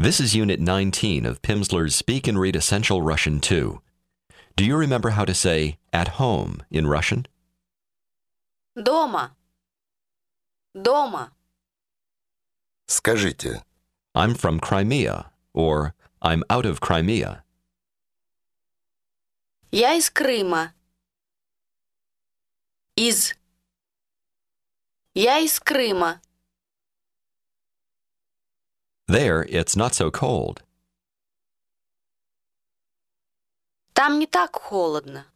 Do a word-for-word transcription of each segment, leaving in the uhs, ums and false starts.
This is Unit nineteen of Pimsleur's Speak and Read Essential Russian two. Do you remember how to say at home in Russian? Дома. Дома. Скажите, I'm from Crimea, or I'm out of Crimea. Я из Крыма. Из. Я из Крыма. There, it's not so cold. Там не так холодно.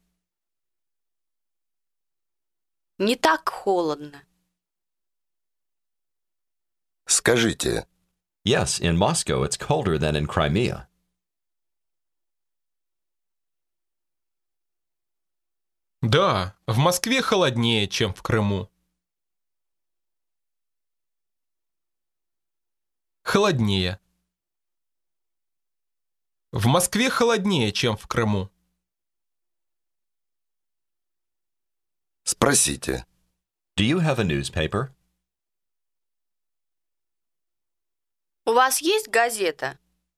Не так холодно. скажите, Yes, in Moscow it's colder than in Crimea. Да, в Москве холоднее, чем в Крыму. Холоднее. В Москве холоднее, чем в Крыму. спросите, Do you have a newspaper? У вас есть газета?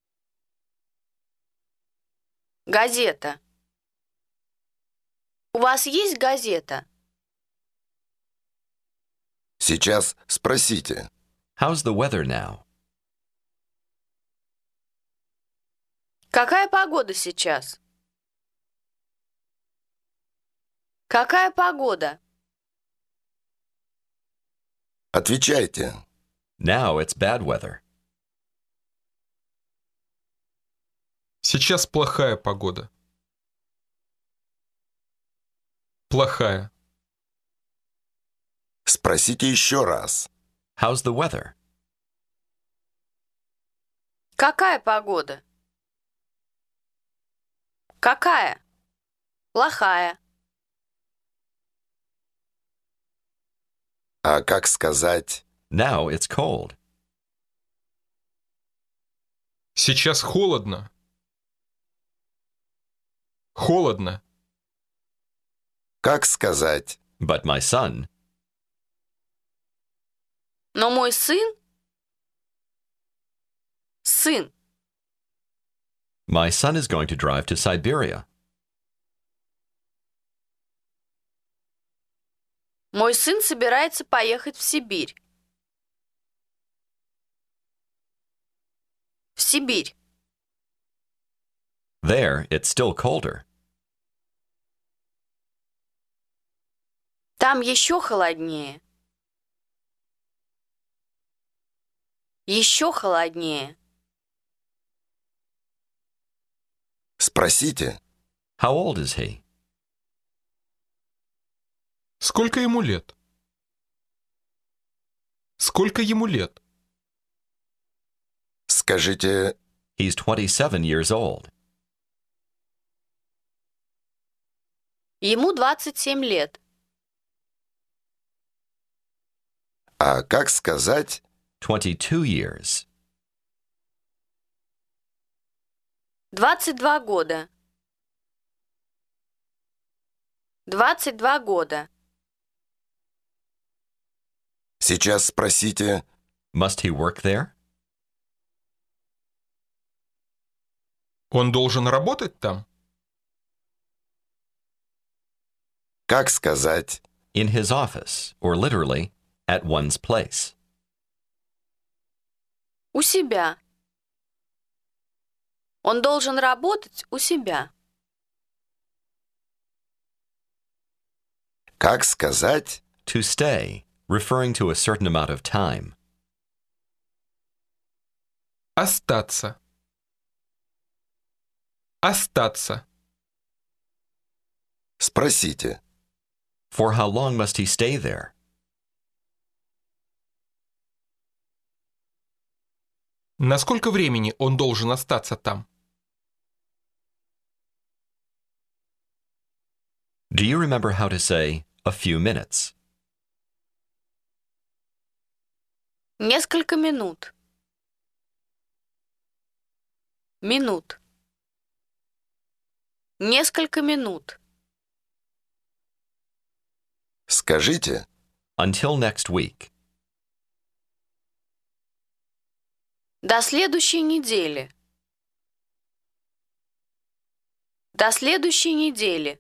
Газета. У вас есть газета? сейчас спросите, How's the weather now? Какая погода сейчас? Какая погода? отвечайте, Now it's bad weather. Сейчас плохая погода. Плохая. спросите еще раз, How's the weather? Какая погода? Какая? Плохая. а как сказать, Now it's cold. Сейчас холодно. Холодно. как сказать, But my son, Но мой сын? Сын. my son is going to drive to Siberia. Мой сын собирается поехать в Сибирь. В Сибирь. There, it's still colder. Там еще холоднее. Еще холоднее. спросите, How old is he? Сколько ему лет? Сколько ему лет? скажите, He's twenty-seven years old. Ему двадцать семь лет. а как сказать, twenty-two years. двадцать два года. двадцать два года. сейчас спросите, Must he work there? Он должен работать там? как сказать, In his office, or literally, at one's place. У себя. Он должен работать у себя. как сказать, To stay, referring to a certain amount of time. Остаться. Остаться. спросите, For how long must he stay there? На сколько времени он должен остаться там? Do you remember how to say a few minutes? Несколько минут. Минут. Несколько минут. скажите, Until next week. До следующей недели. До следующей недели.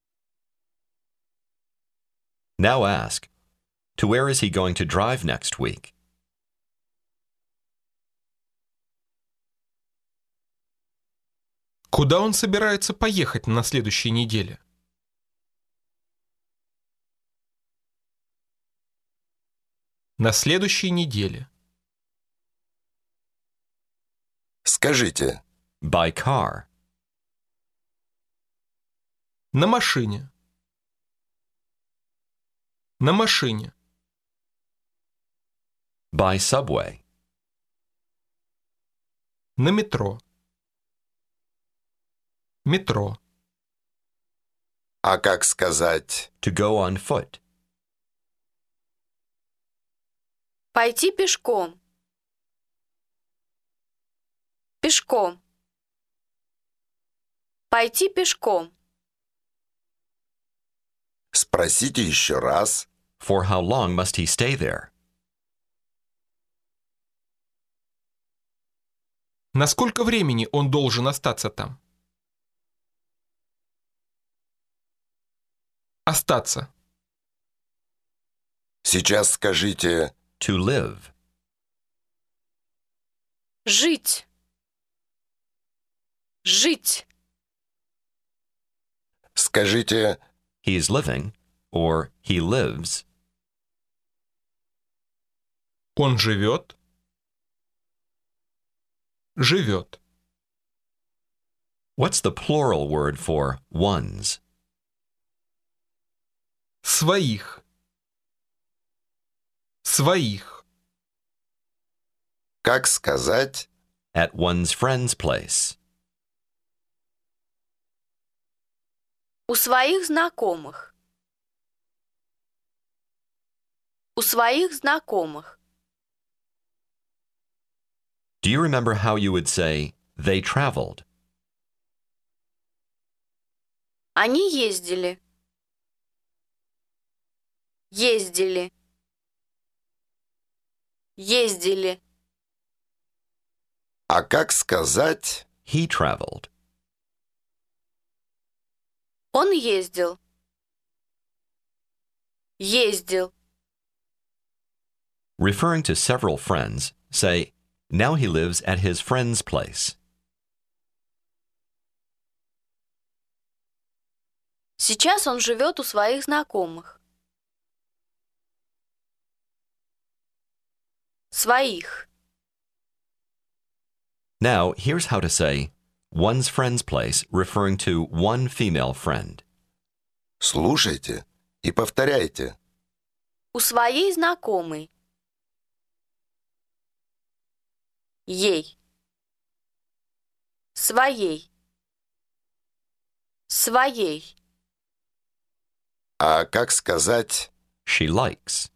Now ask, to where is he going to drive next week? Куда он собирается поехать на следующей неделе? На следующей неделе. Скажите, By car. На машине. На машине. By subway. На метро. Метро. а как сказать To go on foot. Пойти пешком. Пешком. Пойти пешком. Спросите еще раз. For how long must he stay there? На сколько времени он должен остаться там? Остаться. Сейчас скажите To live. Жить. Жить. Скажите He's living, or he lives. Он живет. Живет. What's the plural word for one's? Своих. Своих. как сказать At one's friend's place. У своих знакомых. У своих знакомых. Do you remember how you would say, they traveled? Они ездили. Ездили. Ездили. а как сказать He traveled. Он ездил. Ездил. Referring to several friends, say, now he lives at his friend's place. Сейчас он живет у своих знакомых. Своих. Now, here's how to say, one's friend's place, referring to one female friend. слушайте и повторяйте. У своей знакомой. Ей. Своей. Своей. А как сказать She likes.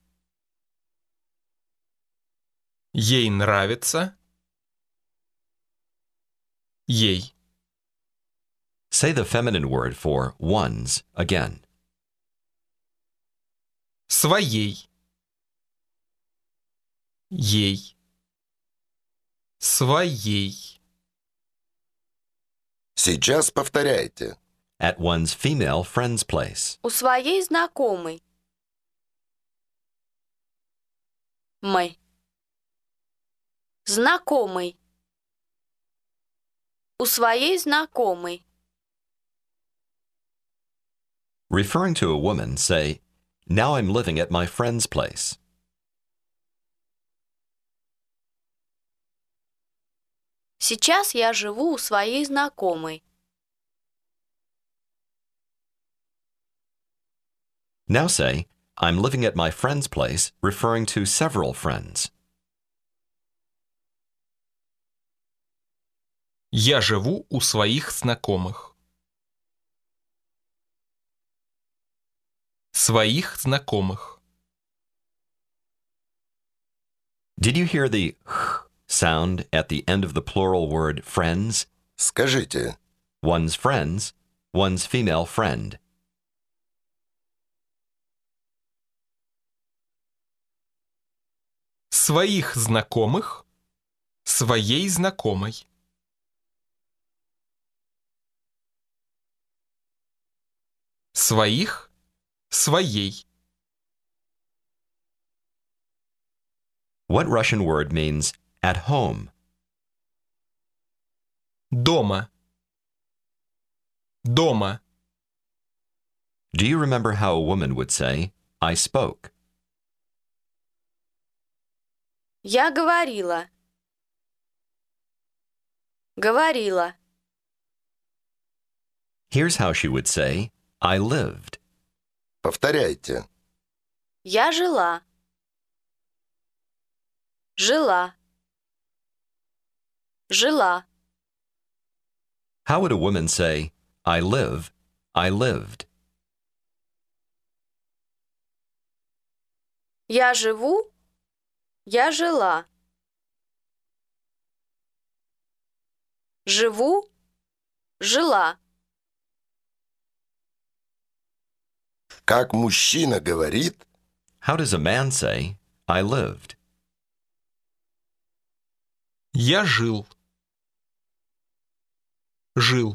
Ей нравится. Ей. Say the feminine word for one's again. Своей. Ей. Своей. сейчас повторяйте. At one's female friend's place. У своей знакомой. Мой. Знакомый. У своей знакомой. Referring to a woman, say, now I'm living at my friend's place. Сейчас я живу у своей знакомой. Now say, I'm living at my friend's place, referring to several friends. Я живу у своих знакомых. Своих знакомых. Did you hear the h sound at the end of the plural word friends? Скажите, One's friends, one's female friend. Своих знакомых. Своей знакомой. Своих. Своей. What Russian word means at home? Дома. Дома. Do you remember how a woman would say, I spoke? Я говорила. Говорила. Here's how she would say, I lived. Повторяйте. Я жила. Жила. Жила. How would a woman say, I live, I lived? Я живу. Я жила. Живу. Жила. Как мужчина говорит, How does a man say, I lived? Я жил. Жил.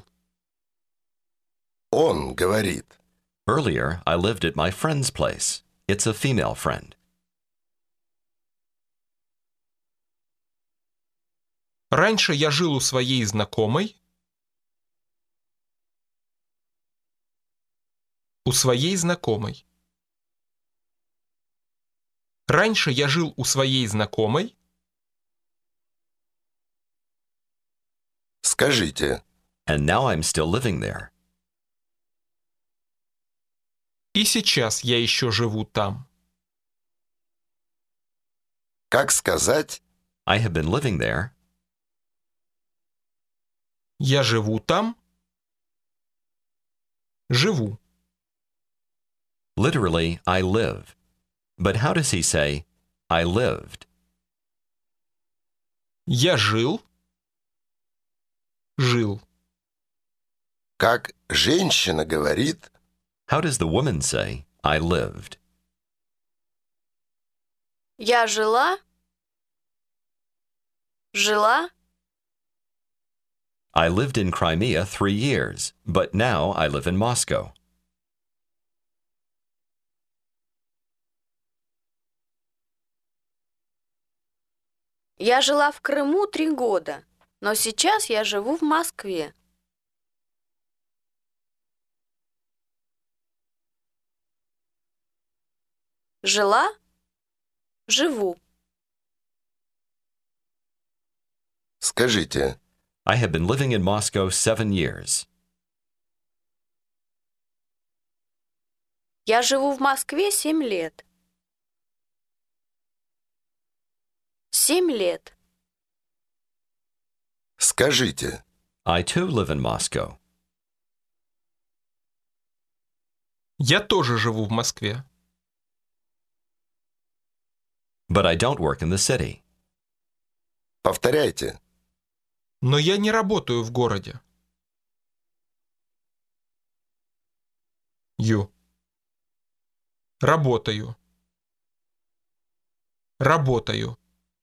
он говорит. Earlier, I lived at my friend's place. It's a female friend. Раньше я жил у своей знакомой. У своей знакомой. Раньше я жил у своей знакомой. Скажите, And now I'm still living there. И сейчас я еще живу там. как сказать I have been living there. Я живу там. Живу. Literally, I live. But how does he say, I lived? Я жил. Жил. как женщина говорит, How does the woman say, I lived? Я жила. Жила. I lived in Crimea three years, but now I live in Moscow. Я жила в Крыму три года, но сейчас я живу в Москве. Жила. Живу. скажите, I have been living in Moscow seven years. Я живу в Москве семь лет. Семь лет. скажите, I too live in Moscow. Я тоже живу в Москве. But I don't work in the city. повторяйте, Но я не работаю в городе. Ю. Работаю. Работаю.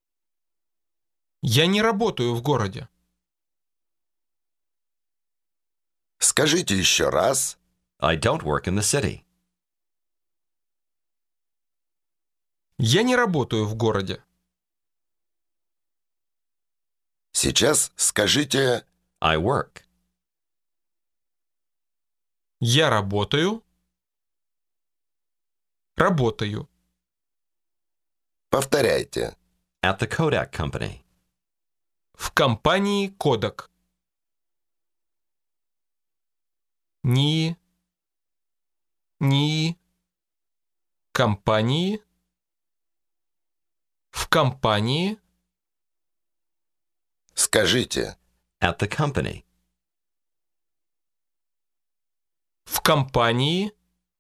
Я не работаю в городе. скажите еще раз, I don't work in the city. Я не работаю в городе. сейчас скажите, I work. Я работаю. Работаю. повторяйте, At the Kodak Company. В компании Kodak. Ни. Ни. Компании. В компании. скажите, At the company. В компании.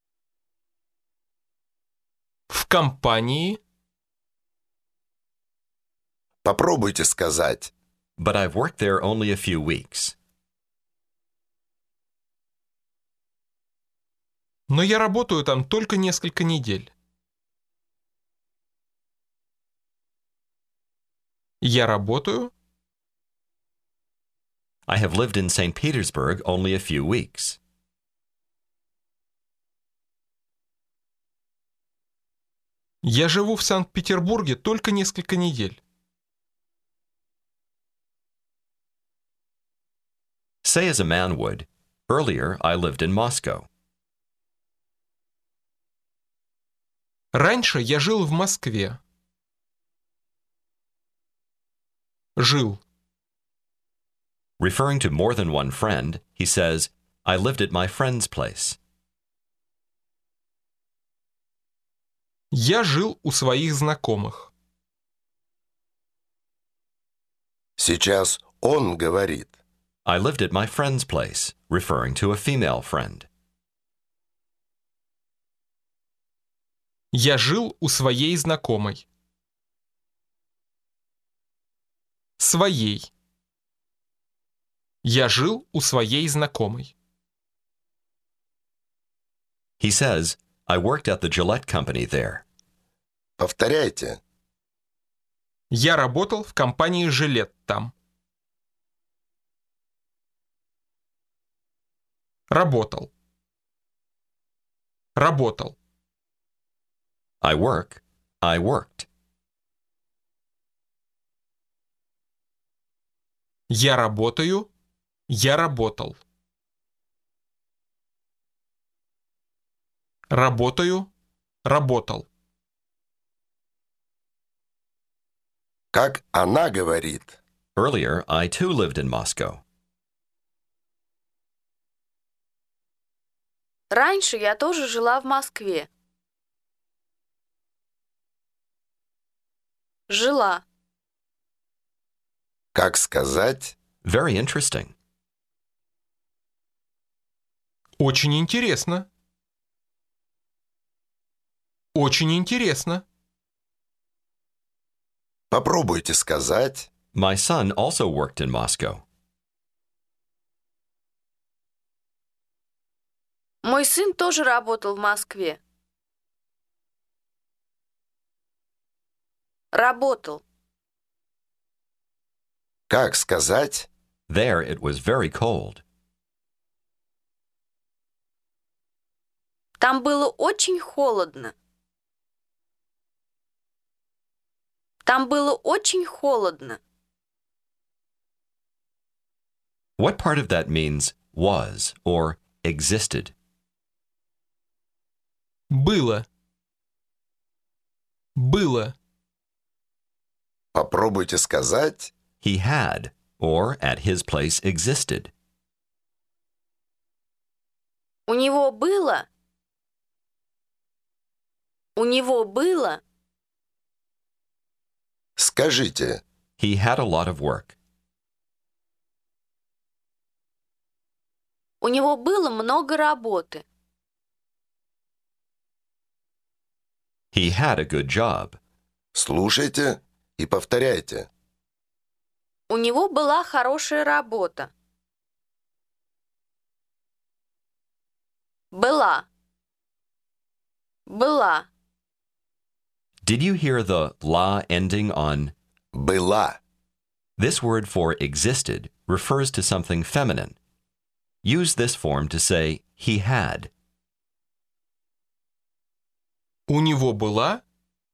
В компании. попробуйте сказать, But I've worked there only a few weeks. Но я работаю там только несколько недель. Я работаю. I have lived in Saint Petersburg only a few weeks. Я живу в Санкт-Петербурге только несколько недель. Say as a man would, earlier I lived in Moscow. Раньше я жил в Москве. Жил. Referring to more than one friend, he says, I lived at my friend's place. Я жил у своих знакомых. Сейчас он говорит. I lived at my friend's place, referring to a female friend. Я жил у своей знакомой. Своей. Я жил у своей знакомой. He says, I worked at the Gillette company there. Повторяйте. Я работал в компании «Жилет» там. Работал. Работал. I work. I worked. Я работаю. Я работал. Работаю. Работал. Как она говорит. Earlier, I too lived in Moscow. Раньше я тоже жила в Москве. Жила. Как сказать? Very interesting. Очень интересно. Очень интересно. Попробуйте сказать. My son also worked in Moscow. Мой сын тоже работал в Москве. Работал. Как сказать? There it was very cold. Там было очень холодно. Там было очень холодно. What part of that means was or existed? Было. Было. Попробуйте сказать. He had, or at his place existed. У него было. У него было. Скажите. He had a lot of work. У него было много работы. He had a good job. Слушайте и повторяйте. У него была хорошая работа. Была. Была. Did you hear the la ending on? Была. This word for existed refers to something feminine. Use this form to say he had. У него была.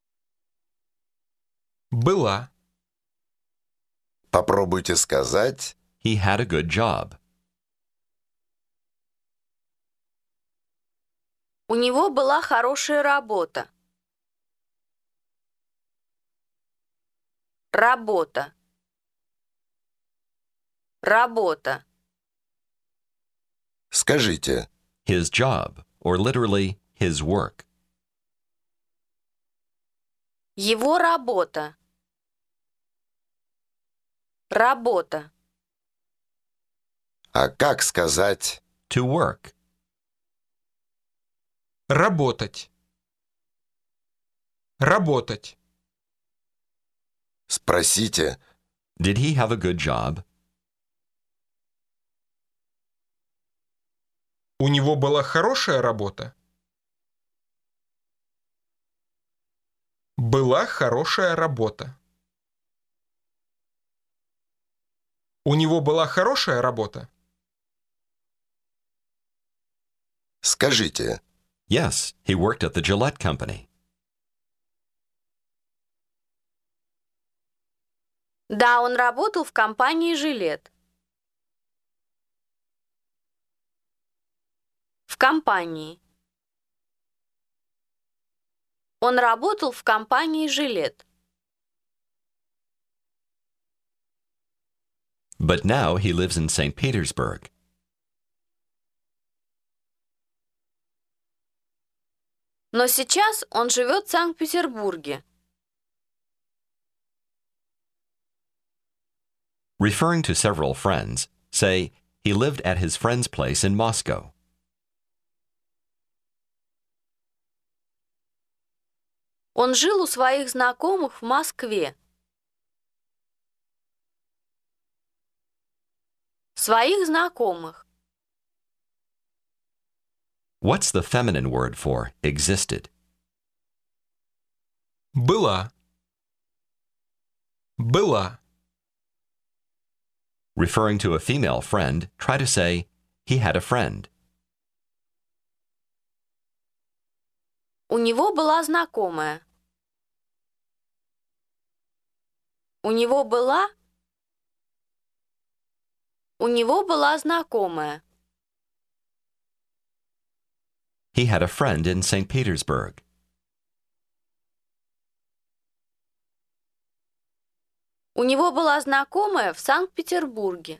Была. Попробуйте сказать. He had a good job. У него была хорошая работа. Работа. Работа. Скажите. His job, or literally his work. Его работа. Работа. А как сказать? To work. Работать. Работать. Спросите. Did he have a good job? У него была хорошая работа. Была хорошая работа. У него была хорошая работа? Скажите. Yes, he worked at the Gillette Company. Да, он работал в компании «Жилет». В компании. Он работал в компании «Жилет». But now he lives in Saint Petersburg. Но сейчас он живет в Санкт-Петербурге. Referring to several friends, say, he lived at his friend's place in Moscow. Он жил у своих знакомых в Москве. Своих знакомых. What's the feminine word for existed? Была. Была. Referring to a female friend, try to say, he had a friend. У него была знакомая. У него была... У него была знакомая. He had a friend in Saint Petersburg. У него была знакомая в Санкт-Петербурге.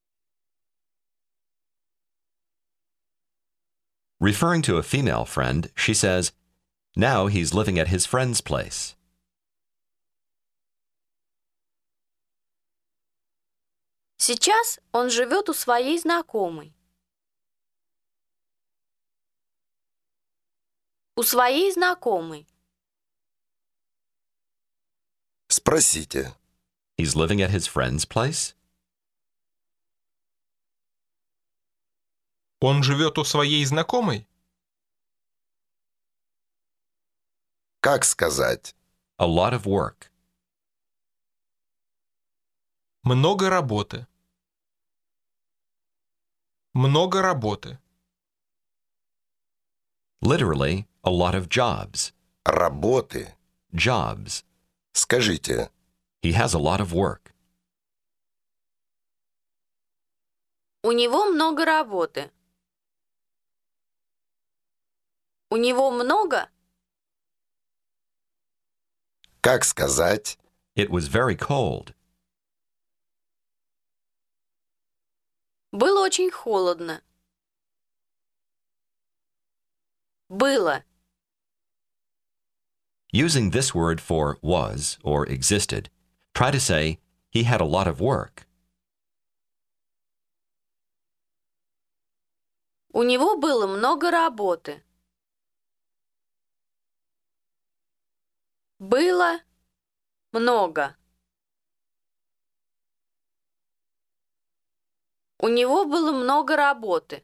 Referring to a female friend, she says, now he's living at his friend's place. Сейчас он живет у своей знакомой. У своей знакомой. Спросите. He's living at his friend's place? Он живет у своей знакомой? Как сказать? A lot of work. Много работы. Много работы. Literally, a lot of jobs. Работы. Jobs. Скажите. He has a lot of work. У него много работы. У него много... Как сказать? It was very cold. Было очень холодно. Было. Using this word for was or existed, try to say, he had a lot of work. У него было много работы. Было много. У него было много работы.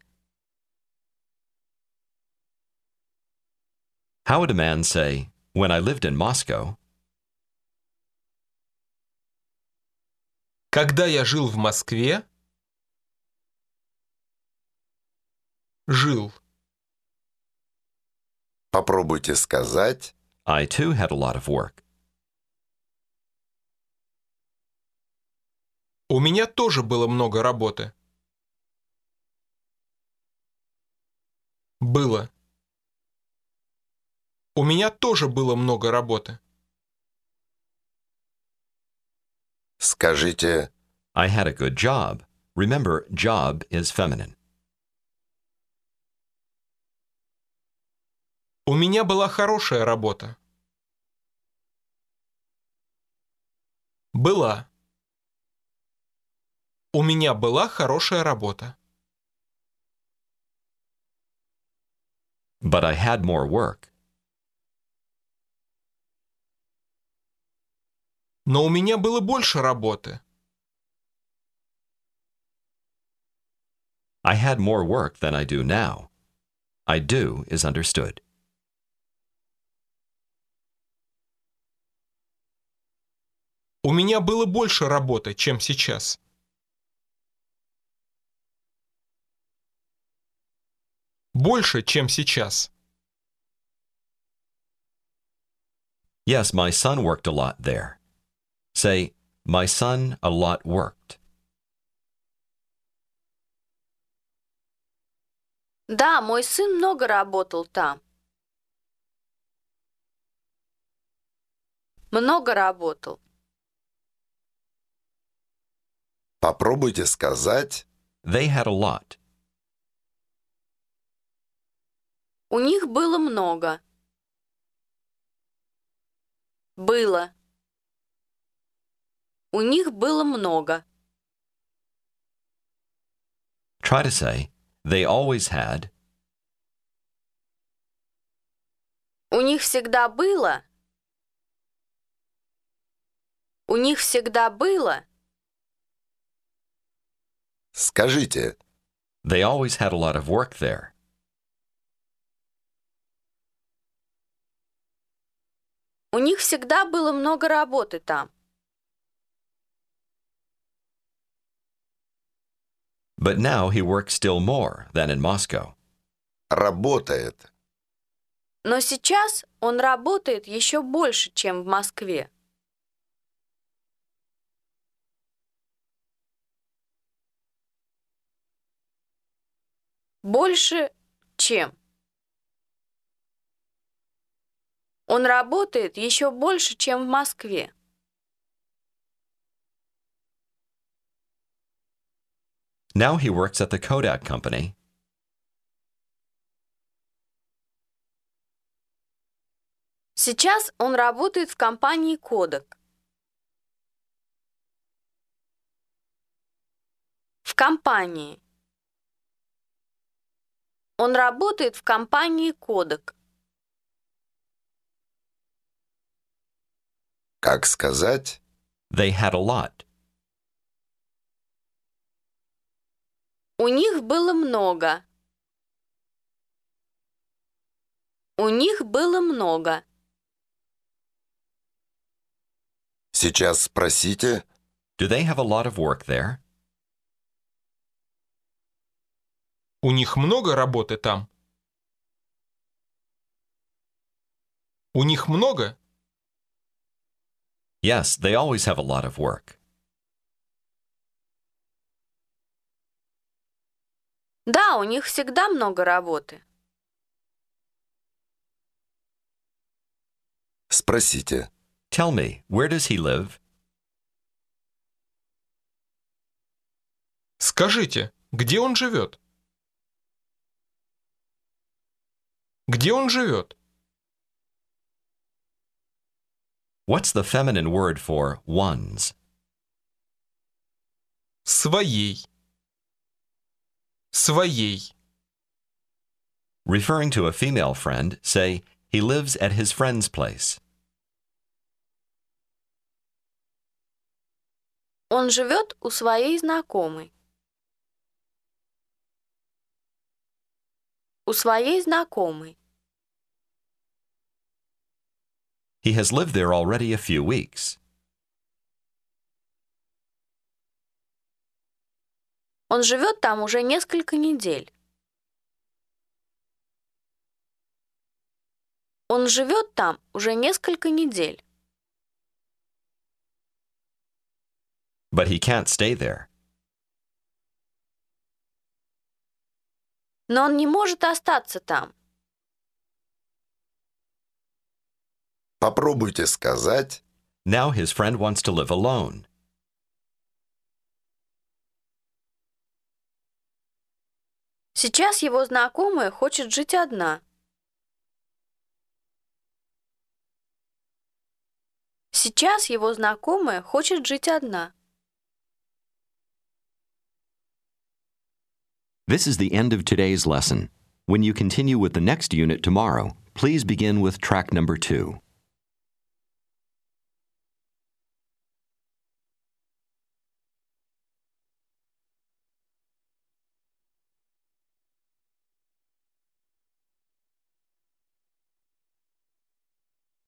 How would a man say, when I lived in Moscow? Когда я жил в Москве, жил. Попробуйте сказать. I too had a lot of work. У меня тоже было много работы. Было. У меня тоже было много работы. Скажите. I had a good job. Remember, job is feminine. У меня была хорошая работа. Была. У меня была хорошая работа. But I had more work. Но у меня было больше работы. I had more work than I do now. I do is understood. У меня было больше работы, чем сейчас. Больше, чем сейчас. Yes, my son worked a lot there. Say, my son a lot worked. Да, мой сын много работал там. Много работал. Попробуйте сказать They had a lot. У них было много. Было. У них было много. Try to say, they always had. У них всегда было. У них всегда было. Скажите, They always had a lot of work there. У них всегда было много работы там. But now he works still more than in Moscow. работает. Но сейчас он работает еще больше, чем в Москве. Больше, чем. Он работает еще больше, чем в Москве. Now he works at the Kodak Company. Сейчас он работает в компании Kodak. В компании. Он работает в компании Kodak. Как сказать? They had a lot. У них было много. У них было много. Сейчас спросите, Do they have a lot of work there? У них много работы там. У них много? Yes, they always have a lot of work. Да, у них всегда много работы. спросите. Tell me, where does he live? Скажите, где он живет? Где он живет? What's the feminine word for one's? Своей. Своей. Referring to a female friend, say, he lives at his friend's place. Он живет у своей знакомой. У своей знакомой. He has lived there already a few weeks. Он живет там уже несколько недель. Он живет там уже несколько недель. But he can't stay there. Но он не может остаться там. Попробуйте сказать, Now his friend wants to live alone. Сейчас его знакомая хочет жить одна. Сейчас его знакомая хочет жить одна. This is the end of today's lesson. When you continue with the next unit tomorrow, please begin with track number two.